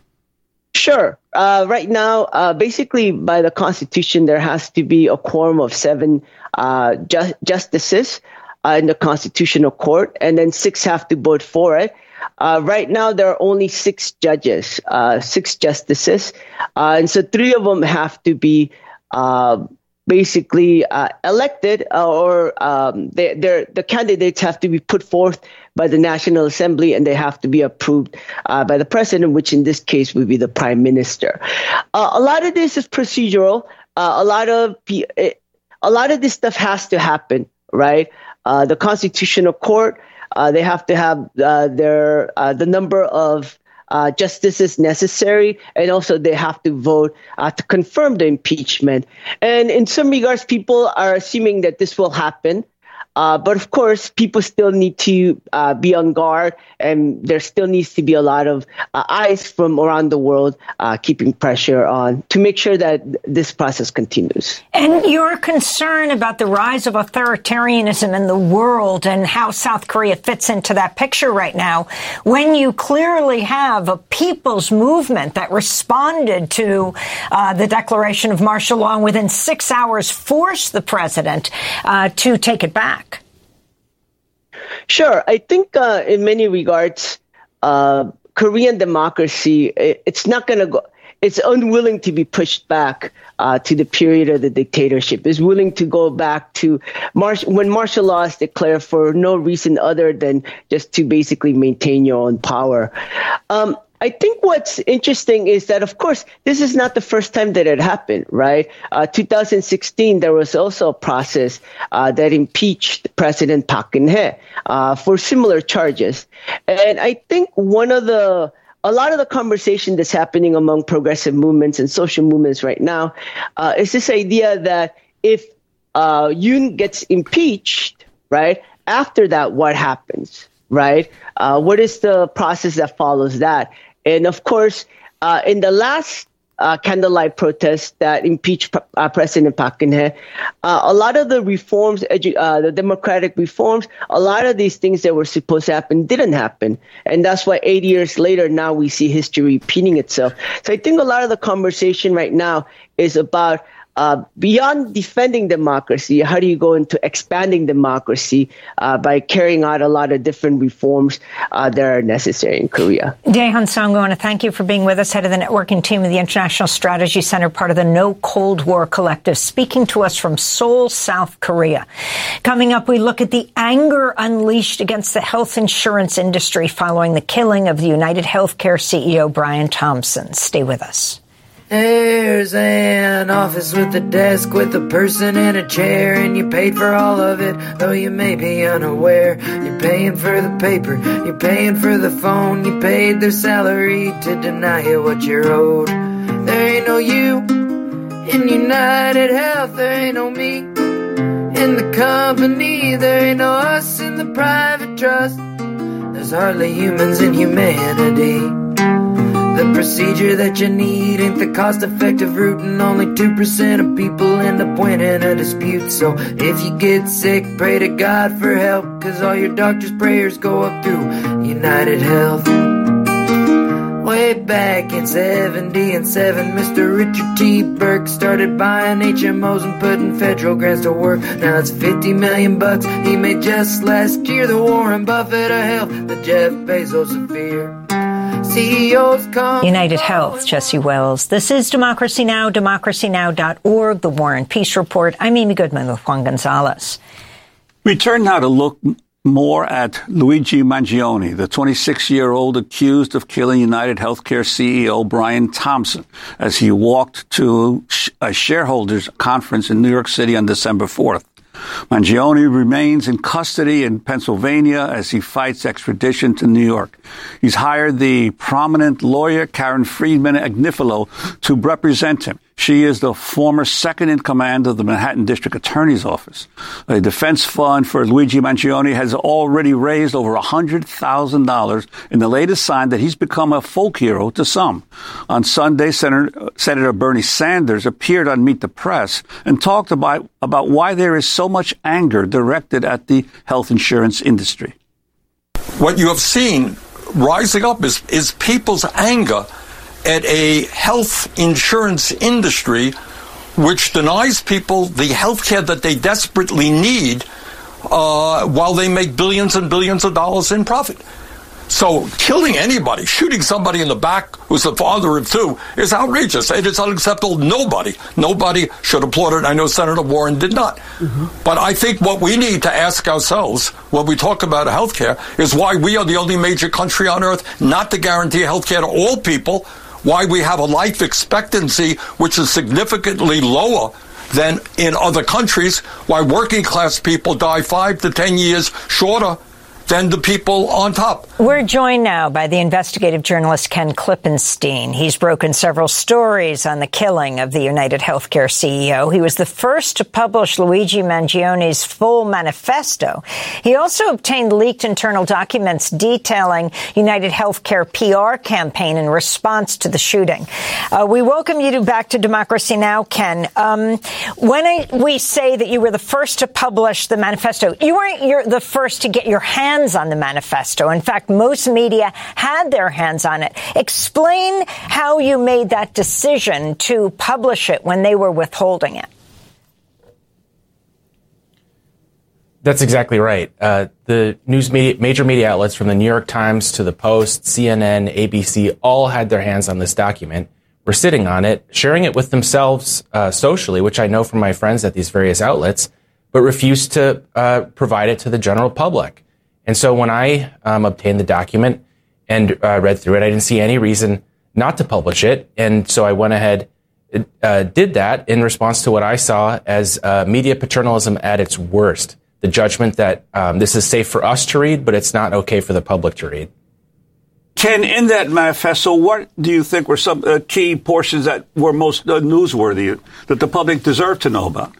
Sure. Uh, right now, uh, basically by the Constitution, there has to be a quorum of seven, uh, ju- justices, uh, in the Constitutional Court, and then six have to vote for it. Uh, right now, there are only six judges, uh, six justices. Uh, and so three of them have to be uh, basically uh, elected, uh, or um, they, the candidates have to be put forth by the National Assembly, and they have to be approved uh, by the president, which in this case would be the prime minister. Uh, a lot of this is procedural. Uh, a lot of a lot of this stuff has to happen, right? Uh, the Constitutional Court, uh, they have to have uh, their uh, the number of Uh, justices necessary, and also they have to vote uh, to confirm the impeachment. And in some regards, people are assuming that this will happen. Uh, but of course, people still need to uh, be on guard, and there still needs to be a lot of uh, eyes from around the world uh, keeping pressure on to make sure that this process continues. And your concern about the rise of authoritarianism in the world and how South Korea fits into that picture right now, when you clearly have a people's movement that responded to uh, the declaration of martial law and within six hours forced the president uh, to take it back. Sure. I think uh, in many regards, uh, Korean democracy, it, it's not going to go, it's unwilling to be pushed back uh, to the period of the dictatorship. It's willing to go back to mar- when martial law is declared for no reason other than just to basically maintain your own power. Um, I think what's interesting is that, of course, this is not the first time that it happened, right? Uh, two thousand sixteen, there was also a process uh, that impeached President Park Geun-hye uh, for similar charges. And I think one of the a lot of the conversation that's happening among progressive movements and social movements right now uh, is this idea that if uh, Yoon gets impeached, right, after that, what happens, right? Uh, what is the process that follows that? And of course, uh, in the last uh, candlelight protest that impeached uh, President Park Geun-hye, uh, a lot of the reforms, edu- uh, the democratic reforms, a lot of these things that were supposed to happen didn't happen. And that's why eight years later, now we see history repeating itself. So I think a lot of the conversation right now is about Uh, beyond defending democracy, how do you go into expanding democracy uh, by carrying out a lot of different reforms uh, that are necessary in Korea? Dae-Han Song, I want to thank you for being with us, head of the networking team of the International Strategy Center, part of the No Cold War Collective, speaking to us from Seoul, South Korea. Coming up, we look at the anger unleashed against the health insurance industry following the killing of the United Healthcare C E O Brian Thompson. Stay with us. There's an office with a desk with a person in a chair, and you paid for all of it, though you may be unaware. You're paying for the paper, you're paying for the phone, you paid their salary to deny you what you're owed. There ain't no you in United Health, there ain't no me in the company, there ain't no us in the private trust. There's hardly humans in humanity. The procedure that you need ain't the cost-effective route, and only two percent of people end up winning a dispute. So if you get sick, pray to God for help, cause all your doctor's prayers go up through United Health. Way back in seventy and seven, Mister Richard T. Burke started buying H M Os and putting federal grants to work. Now it's fifty million bucks he made just last year. The Warren Buffett of health, the Jeff Bezos of fear. C E Os come. United Health, Jesse Wells. This is Democracy Now!, democracy now dot org, The War and Peace Report. I'm Amy Goodman with Juan Gonzalez. We turn now to look more at Luigi Mangione, the twenty-six-year-old accused of killing United Healthcare C E O Brian Thompson as he walked to a shareholders conference in New York City on December fourth. Mangione remains in custody in Pennsylvania as he fights extradition to New York. He's hired the prominent lawyer Karen Friedman Agnifilo to represent him. She is the former second in command of the Manhattan District Attorney's Office. A defense fund for Luigi Mangione has already raised over one hundred thousand dollars in the latest sign that he's become a folk hero to some. On Sunday, Senator, Senator Bernie Sanders appeared on Meet the Press and talked about, about why there is so much anger directed at the health insurance industry. What you have seen rising up is, is people's anger at a health insurance industry which denies people the health care that they desperately need uh, while they make billions and billions of dollars in profit. So killing anybody, shooting somebody in the back who's the father of two, is outrageous. It is unacceptable. Nobody, nobody should applaud it. I know Senator Warren did not. Mm-hmm. But I think what we need to ask ourselves when we talk about health care is why we are the only major country on earth not to guarantee health care to all people, why we have a life expectancy which is significantly lower than in other countries, why working class people die five to ten years shorter than the people on top. We're joined now by the investigative journalist Ken Klippenstein. He's broken several stories on the killing of the United Healthcare C E O. He was the first to publish Luigi Mangione's full manifesto. He also obtained leaked internal documents detailing United Healthcare P R campaign in response to the shooting. Uh, we welcome you to back to Democracy Now!, Ken. Um, when I, we say that you were the first to publish the manifesto, you weren't you're the first to get your hands on the manifesto. In fact, most media had their hands on it. Explain how you made that decision to publish it when they were withholding it. That's exactly right. Uh, the news media, major media outlets from the New York Times to the Post, C N N, A B C, all had their hands on this document, were sitting on it, sharing it with themselves uh, socially, which I know from my friends at these various outlets, but refused to uh, provide it to the general public. And so when I um, obtained the document and uh, read through it, I didn't see any reason not to publish it. And so I went ahead, uh, did that in response to what I saw as uh, media paternalism at its worst. The judgment that um, this is safe for us to read, but it's not okay for the public to read. Ken, in that manifesto, what do you think were some uh, key portions that were most uh, newsworthy that the public deserved to know about?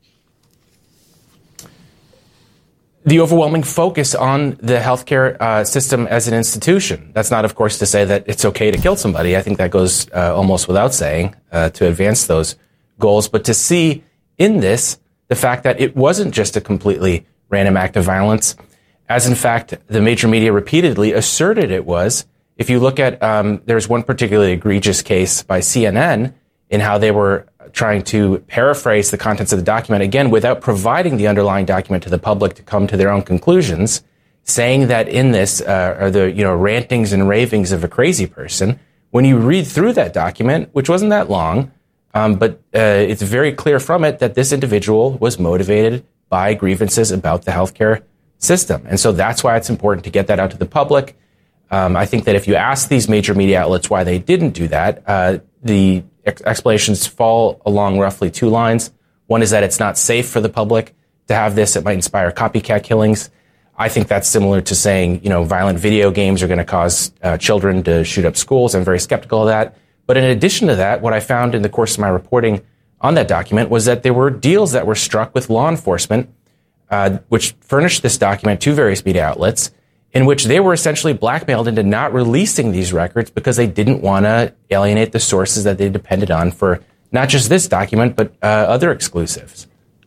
The overwhelming focus on the healthcare uh, system as an institution. That's not, of course, to say that it's okay to kill somebody. I think that goes uh, almost without saying uh, to advance those goals. But to see in this the fact that it wasn't just a completely random act of violence, as in fact the major media repeatedly asserted it was. If you look at, um, there's one particularly egregious case by C N N in how they were trying to paraphrase the contents of the document, again, without providing the underlying document to the public to come to their own conclusions, saying that in this uh, are the, you know, rantings and ravings of a crazy person. When you read through that document, which wasn't that long, um, but uh, it's very clear from it that this individual was motivated by grievances about the healthcare system. And so that's why it's important to get that out to the public. Um, I think that if you ask these major media outlets why they didn't do that, uh, the explanations fall along roughly two lines. One is that it's not safe for the public to have this. It might inspire copycat killings. I think that's similar to saying, you know, violent video games are going to cause uh, children to shoot up schools. I'm very skeptical of that. But in addition to that, what I found in the course of my reporting on that document was that there were deals that were struck with law enforcement, uh, which furnished this document to various media outlets, in which they were essentially blackmailed into not releasing these records because they didn't want to alienate the sources that they depended on for not just this document, but uh, other exclusives.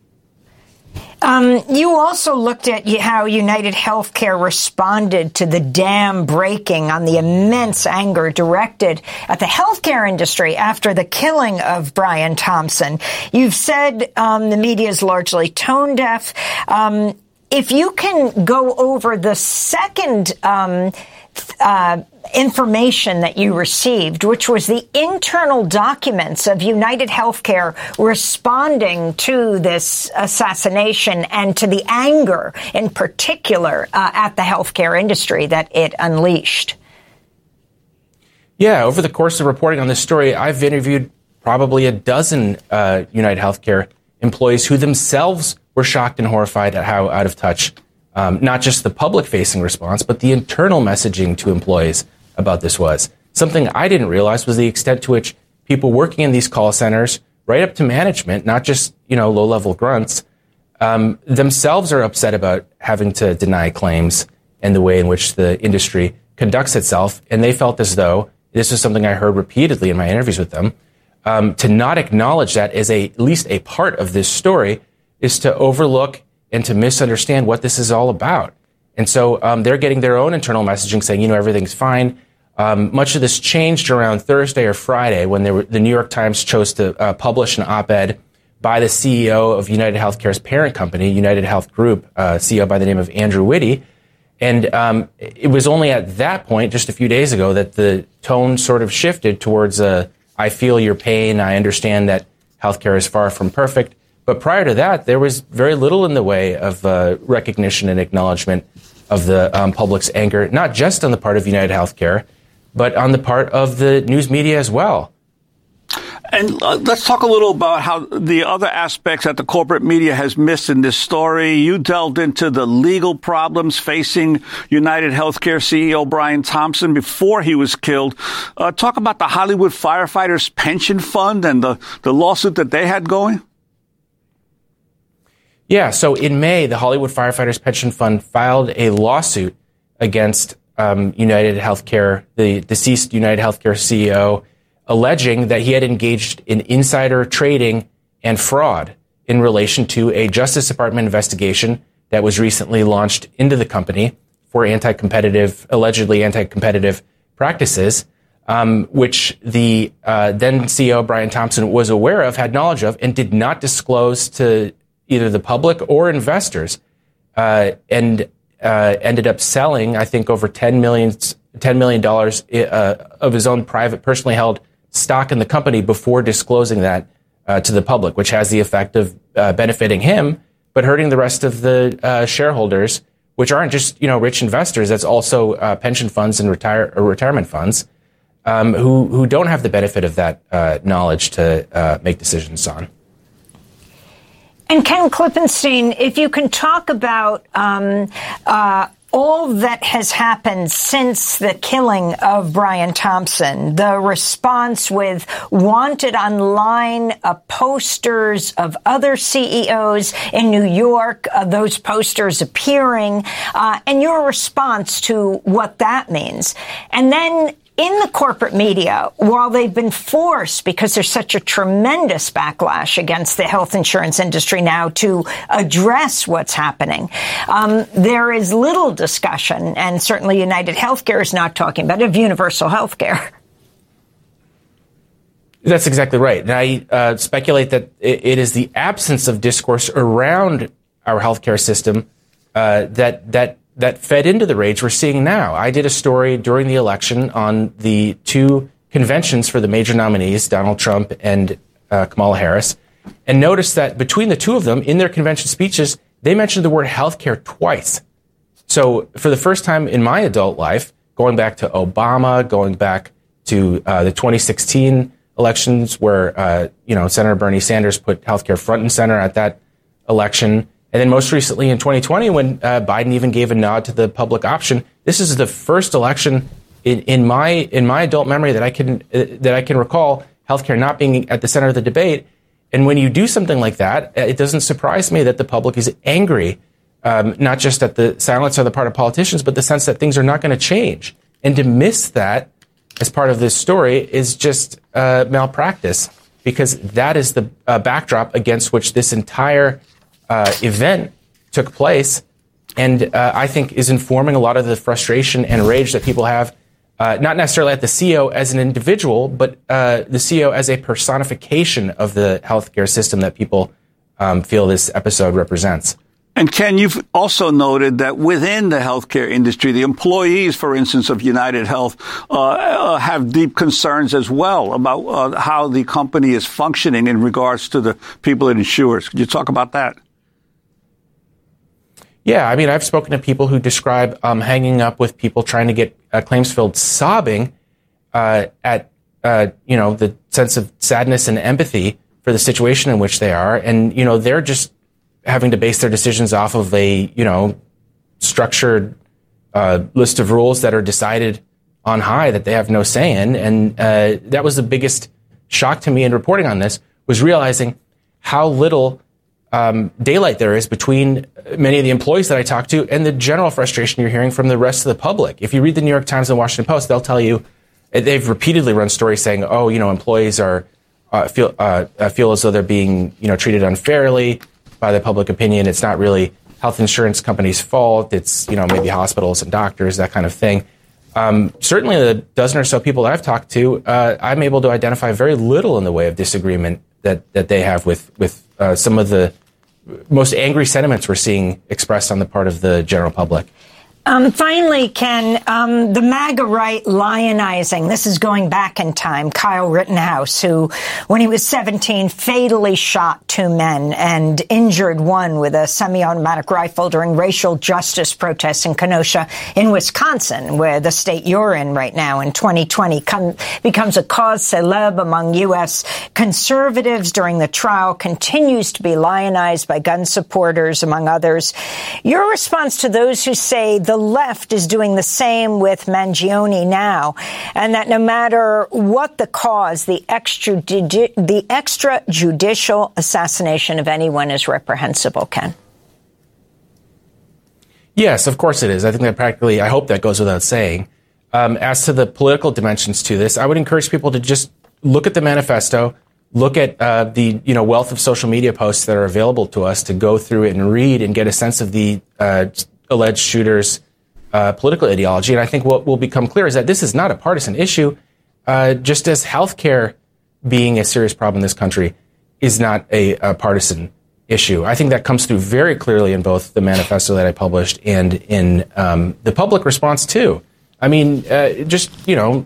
Um, you also looked at how United Healthcare responded to the dam breaking on the immense anger directed at the healthcare industry after the killing of Brian Thompson. You've said um, the media is largely tone deaf. Um, If you can go over the second um, uh, information that you received, which was the internal documents of United Healthcare responding to this assassination and to the anger in particular uh, at the healthcare industry that it unleashed. Yeah, over the course of reporting on this story, I've interviewed probably a dozen uh, United Healthcare employees who themselves were shocked and horrified at how out of touch, um, not just the public-facing response, but the internal messaging to employees about this was. Something I didn't realize was the extent to which people working in these call centers, right up to management, not just, you know, low-level grunts, um, themselves are upset about having to deny claims and the way in which the industry conducts itself. And they felt as though, this is something I heard repeatedly in my interviews with them, um, to not acknowledge that as a, at least a part of this story is to overlook and to misunderstand what this is all about. And so um, they're getting their own internal messaging saying, you know, everything's fine. Um, much of this changed around Thursday or Friday when they were, the New York Times chose to uh, publish an op-ed by the C E O of United Healthcare's parent company, United Health Group, uh, C E O by the name of Andrew Whitty. And um, it was only at that point, just a few days ago, that the tone sort of shifted towards a, I feel your pain, I understand that healthcare is far from perfect. But prior to that, there was very little in the way of uh, recognition and acknowledgement of the um, public's anger, not just on the part of United Healthcare, but on the part of the news media as well. And uh, let's talk a little about how the other aspects that the corporate media has missed in this story. You delved into the legal problems facing United Healthcare C E O Brian Thompson before he was killed. Uh, talk about the Hollywood Firefighters Pension Fund and the, the lawsuit that they had going. Yeah, so in May, the Hollywood Firefighters Pension Fund filed a lawsuit against um, United Healthcare, the deceased United Healthcare C E O, alleging that he had engaged in insider trading and fraud in relation to a Justice Department investigation that was recently launched into the company for anti-competitive, allegedly anti-competitive practices, um, which the uh, then C E O Brian Thompson was aware of, had knowledge of, and did not disclose to either the public or investors, uh, and uh, ended up selling, I think, over ten million dollars uh, of his own private, personally held stock in the company before disclosing that uh, to the public, which has the effect of uh, benefiting him, but hurting the rest of the uh, shareholders, which aren't just, you know, rich investors. That's also uh, pension funds and retire or retirement funds um, who who don't have the benefit of that uh, knowledge to uh, make decisions on. And Ken Klippenstein, if you can talk about um, uh, all that has happened since the killing of Brian Thompson, the response with wanted online uh, posters of other C E Os in New York, uh, those posters appearing, uh, and your response to what that means. And then in the corporate media, while they've been forced, because there's such a tremendous backlash against the health insurance industry now, to address what's happening, um, there is little discussion, and certainly United Healthcare is not talking about it, of universal health care. That's exactly right. And I uh, speculate that it is the absence of discourse around our healthcare system uh, that that that fed into the rage we're seeing now. I did a story during the election on the two conventions for the major nominees, Donald Trump and uh, Kamala Harris, and noticed that between the two of them, in their convention speeches, they mentioned the word healthcare twice. So for the first time in my adult life, going back to Obama, going back to uh, the twenty sixteen elections where, uh, you know, Senator Bernie Sanders put healthcare front and center at that election, and then most recently in twenty twenty, when uh, Biden even gave a nod to the public option, this is the first election in, in my in my adult memory that I can uh, that I can recall healthcare not being at the center of the debate. And when you do something like that, it doesn't surprise me that the public is angry, um, not just at the silence on the part of politicians, but the sense that things are not going to change. And to miss that as part of this story is just uh, malpractice, because that is the uh, backdrop against which this entire Uh, event took place, and uh, I think is informing a lot of the frustration and rage that people have, uh, not necessarily at the C E O as an individual, but uh, the C E O as a personification of the healthcare system that people um, feel this episode represents. And Ken, you've also noted that within the healthcare industry, the employees, for instance, of United Health uh, uh, have deep concerns as well about uh, how the company is functioning in regards to the people it insures. Could you talk about that? Yeah, I mean, I've spoken to people who describe um, hanging up with people trying to get uh, claims filled, sobbing uh, at, uh, you know, the sense of sadness and empathy for the situation in which they are. And, you know, they're just having to base their decisions off of a, you know, structured uh, list of rules that are decided on high that they have no say in. And uh, that was the biggest shock to me in reporting on this, was realizing how little Um, daylight there is between many of the employees that I talk to and the general frustration you're hearing from the rest of the public. If you read the New York Times and Washington Post, they'll tell you, they've repeatedly run stories saying, oh, you know, employees are uh, feel uh, feel as though they're being, you know, treated unfairly by the public opinion. It's not really health insurance companies' fault. It's, you know, maybe hospitals and doctors, that kind of thing. Um, certainly the dozen or so people that I've talked to, uh, I'm able to identify very little in the way of disagreement that, that they have with, with uh, some of the most angry sentiments we're seeing expressed on the part of the general public. Um, finally, Ken, um, the MAGA right lionizing, this is going back in time, Kyle Rittenhouse, who, when he was seventeen, fatally shot two men and injured one with a semi-automatic rifle during racial justice protests in Kenosha in Wisconsin, where the state you're in right now in twenty twenty come, becomes a cause célèbre among U S conservatives during the trial, continues to be lionized by gun supporters, among others. Your response to those who say the left is doing the same with Mangione now, and that no matter what the cause, the extrajudi- the extrajudicial assassination of anyone is reprehensible, Ken? Yes, of course it is. I think that practically, I hope that goes without saying. Um, as to the political dimensions to this, I would encourage people to just look at the manifesto, look at uh, the you know wealth of social media posts that are available to us, to go through it and read and get a sense of the uh, alleged shooter's uh, political ideology. And I think what will become clear is that this is not a partisan issue, uh, just as healthcare being a serious problem in this country is not a, a partisan issue. I think that comes through very clearly in both the manifesto that I published and in um, the public response too. I mean, uh, just, you know,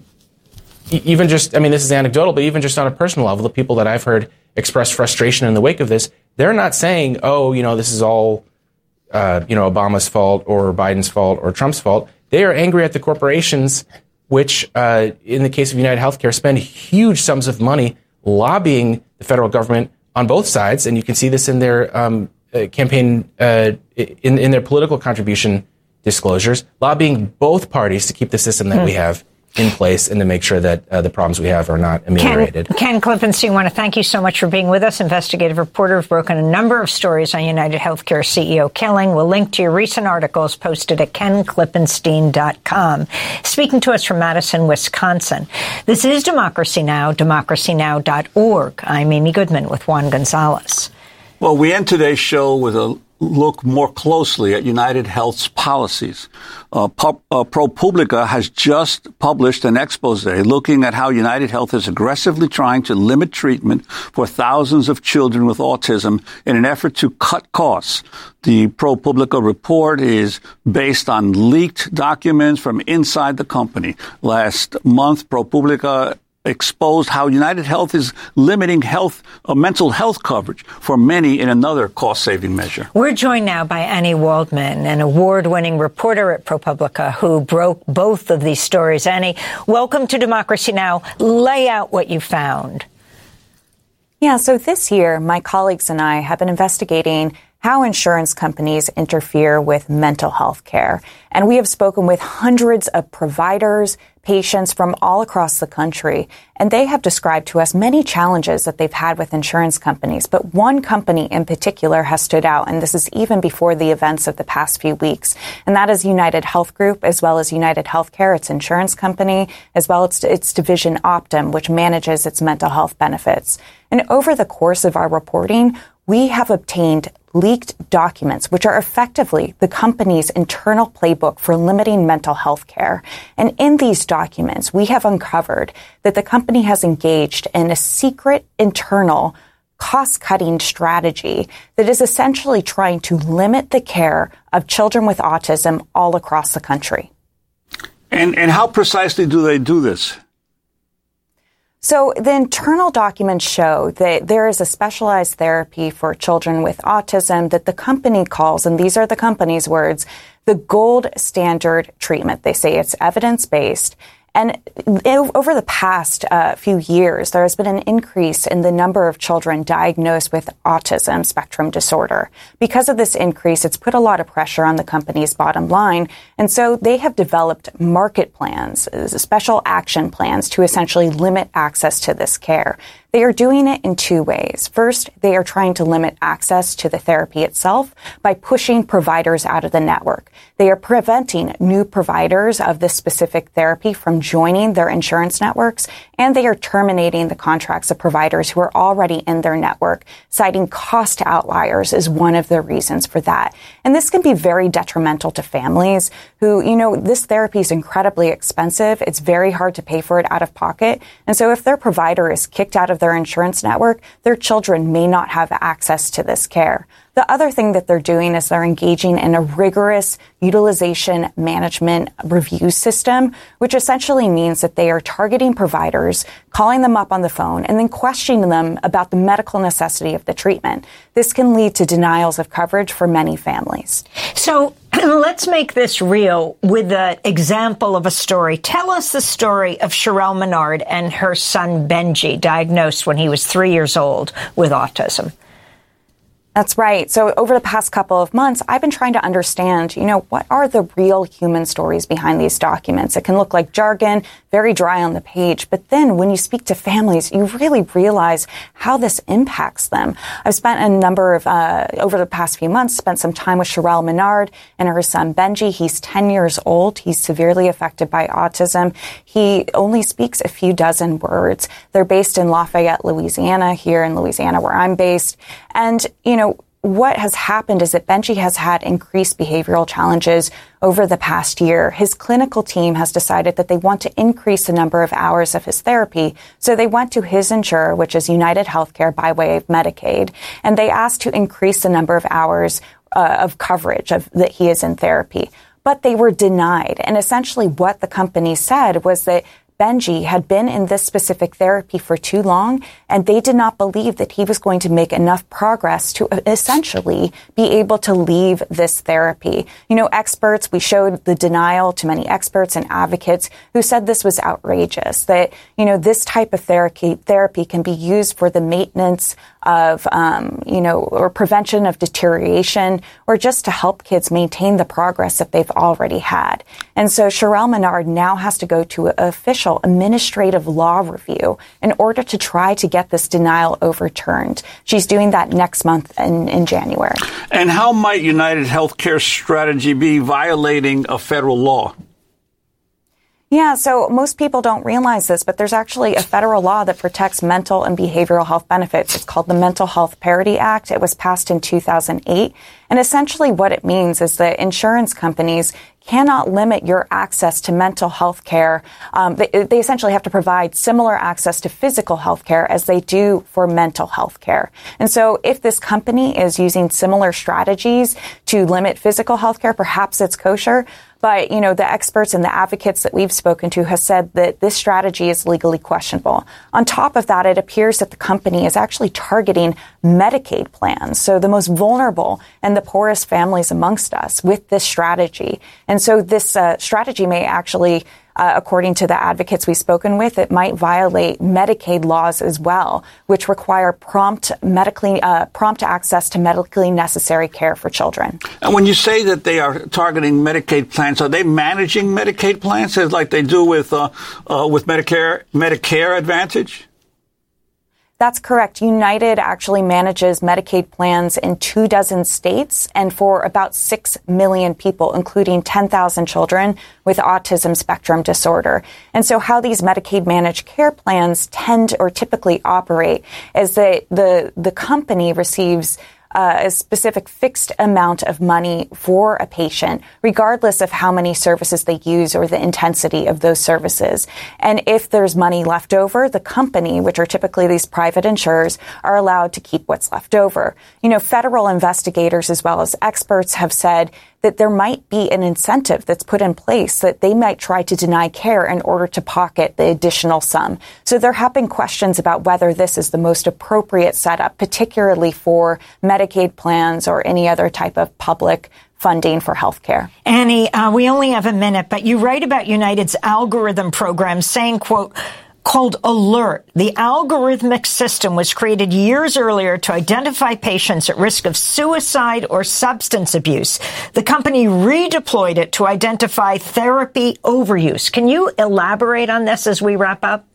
even just, I mean, this is anecdotal, but even just on a personal level, the people that I've heard express frustration in the wake of this, they're not saying, oh, you know, this is all, uh, you know, Obama's fault or Biden's fault or Trump's fault. They are angry at the corporations, which, uh, in the case of United Healthcare, spend huge sums of money lobbying the federal government on both sides. And you can see this in their um, uh, campaign, uh, in, in their political contribution disclosures, lobbying both parties to keep the system that mm. we have in place and to make sure that uh, the problems we have are not ameliorated. Ken, Ken Klippenstein, I want to thank you so much for being with us. Investigative reporter, have broken a number of stories on United Healthcare C E O killing. We'll link to your recent articles posted at ken klippenstein dot com. Speaking to us from Madison, Wisconsin. This is Democracy Now!, democracy now dot org. I'm Amy Goodman with Juan Gonzalez. Well, we end today's show with a look more closely at United Health's policies. Uh, Pu- uh, ProPublica has just published an expose looking at how United Health is aggressively trying to limit treatment for thousands of children with autism in an effort to cut costs. The ProPublica report is based on leaked documents from inside the company. Last month, ProPublica exposed how United Health is limiting health, uh, mental health coverage for many in another cost-saving measure. We're joined now by Annie Waldman, an award-winning reporter at ProPublica who broke both of these stories. Annie, welcome to Democracy Now! Lay out what you found. Yeah, so this year, my colleagues and I have been investigating how insurance companies interfere with mental health care. And we have spoken with hundreds of providers, patients from all across the country, and they have described to us many challenges that they've had with insurance companies. But one company in particular has stood out, and this is even before the events of the past few weeks, and that is United Health Group, as well as United Healthcare, its insurance company, as well as its division Optum, which manages its mental health benefits. And over the course of our reporting, we have obtained leaked documents, which are effectively the company's internal playbook for limiting mental health care. And in these documents, we have uncovered that the company has engaged in a secret internal cost-cutting strategy that is essentially trying to limit the care of children with autism all across the country. And, and how precisely do they do this? So the internal documents show that there is a specialized therapy for children with autism that the company calls, and these are the company's words, the gold standard treatment. They say it's evidence-based. And over the past uh, few years, there has been an increase in the number of children diagnosed with autism spectrum disorder. Because of this increase, it's put a lot of pressure on the company's bottom line. And so they have developed market plans, special action plans to essentially limit access to this care. They are doing it in two ways. First, they are trying to limit access to the therapy itself by pushing providers out of the network. They are preventing new providers of this specific therapy from joining their insurance networks, and they are terminating the contracts of providers who are already in their network, citing cost outliers as one of the reasons for that. And this can be very detrimental to families who, you know, this therapy is incredibly expensive. It's very hard to pay for it out of pocket. And so if their provider is kicked out of their insurance network, their children may not have access to this care. The other thing that they're doing is they're engaging in a rigorous utilization management review system, which essentially means that they are targeting providers, calling them up on the phone, and then questioning them about the medical necessity of the treatment. This can lead to denials of coverage for many families. So let's make this real with an example of a story. Tell us the story of Sherelle Menard and her son Benji, diagnosed when he was three years old with autism. That's right. So over the past couple of months, I've been trying to understand, you know, what are the real human stories behind these documents? It can look like jargon, very dry on the page, but then when you speak to families, you really realize how this impacts them. I've spent a number of, uh, over the past few months, spent some time with Sherelle Menard and her son Benji. He's ten years old. He's severely affected by autism. He only speaks a few dozen words. They're based in Lafayette, Louisiana, here in Louisiana where I'm based. And, you know, what has happened is that Benji has had increased behavioral challenges over the past year. His clinical team has decided that they want to increase the number of hours of his therapy. So they went to his insurer, which is United Healthcare by way of Medicaid, and they asked to increase the number of hours uh, of coverage of, that he is in therapy. But they were denied. And essentially what the company said was that Benji had been in this specific therapy for too long, and they did not believe that he was going to make enough progress to essentially be able to leave this therapy. You know, experts, we showed the denial to many experts and advocates who said this was outrageous, that, you know, this type of therapy, therapy can be used for the maintenance of, um, you know, or prevention of deterioration, or just to help kids maintain the progress that they've already had. And so Sherelle Menard now has to go to an official administrative law review in order to try to get this denial overturned. She's doing that next month in, in January. And how might United Healthcare's strategy be violating a federal law? Yeah, so most people don't realize this, but there's actually a federal law that protects mental and behavioral health benefits. It's called the Mental Health Parity Act. It was passed in two thousand eight. And essentially what it means is that insurance companies cannot limit your access to mental health care. Um, they, they essentially have to provide similar access to physical health care as they do for mental health care. And so if this company is using similar strategies to limit physical health care, perhaps it's kosher. But, you know, the experts and the advocates that we've spoken to have said that this strategy is legally questionable. On top of that, it appears that the company is actually targeting Medicaid plans, so the most vulnerable and the poorest families amongst us, with this strategy. And so this uh, strategy may actually, uh, according to the advocates we've spoken with, it might violate Medicaid laws as well, which require prompt medically uh, prompt access to medically necessary care for children. And when you say that they are targeting Medicaid plans, are they managing Medicaid plans as like they do with uh, uh, with Medicare Medicare Advantage? That's correct. United actually manages Medicaid plans in two dozen states and for about six million people, including ten thousand children with autism spectrum disorder. And so how these Medicaid managed care plans tend or typically operate is that the, the company receives Uh, a specific fixed amount of money for a patient, regardless of how many services they use or the intensity of those services. And if there's money left over, the company, which are typically these private insurers, are allowed to keep what's left over. You know, federal investigators as well as experts have said that there might be an incentive that's put in place that they might try to deny care in order to pocket the additional sum. So there have been questions about whether this is the most appropriate setup, particularly for Medicaid plans or any other type of public funding for healthcare. Annie, uh, we only have a minute, but you write about United's algorithm program saying, quote, called Alert. The algorithmic system was created years earlier to identify patients at risk of suicide or substance abuse. The company redeployed it to identify therapy overuse. Can you elaborate on this as we wrap up?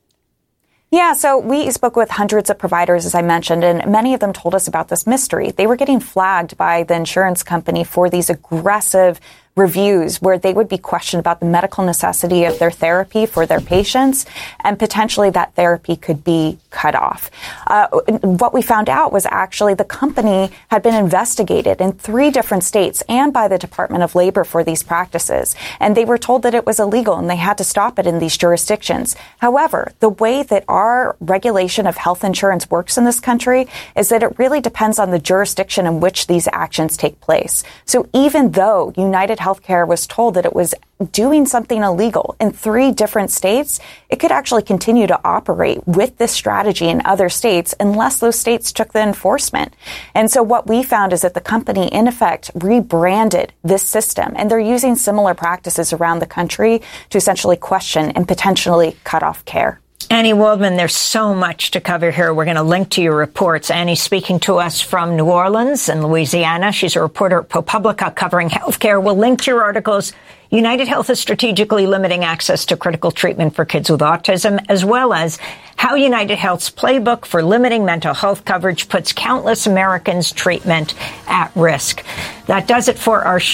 Yeah, so we spoke with hundreds of providers, as I mentioned, and many of them told us about this mystery. They were getting flagged by the insurance company for these aggressive reviews where they would be questioned about the medical necessity of their therapy for their patients, and potentially that therapy could be cut off. Uh, what we found out was actually the company had been investigated in three different states and by the Department of Labor for these practices, and they were told that it was illegal and they had to stop it in these jurisdictions. However, the way that our regulation of health insurance works in this country is that it really depends on the jurisdiction in which these actions take place. So even though United Healthcare was told that it was doing something illegal in three different states, it could actually continue to operate with this strategy in other states unless those states took the enforcement. And so what we found is that the company, in effect, rebranded this system, and they're using similar practices around the country to essentially question and potentially cut off care. Annie Waldman, there's so much to cover here. We're going to link to your reports. Annie's speaking to us from New Orleans in Louisiana. She's a reporter at ProPublica covering healthcare. We'll link to your articles. United Health is strategically limiting access to critical treatment for kids with autism, as well as how United Health's playbook for limiting mental health coverage puts countless Americans' treatment at risk. That does it for our show.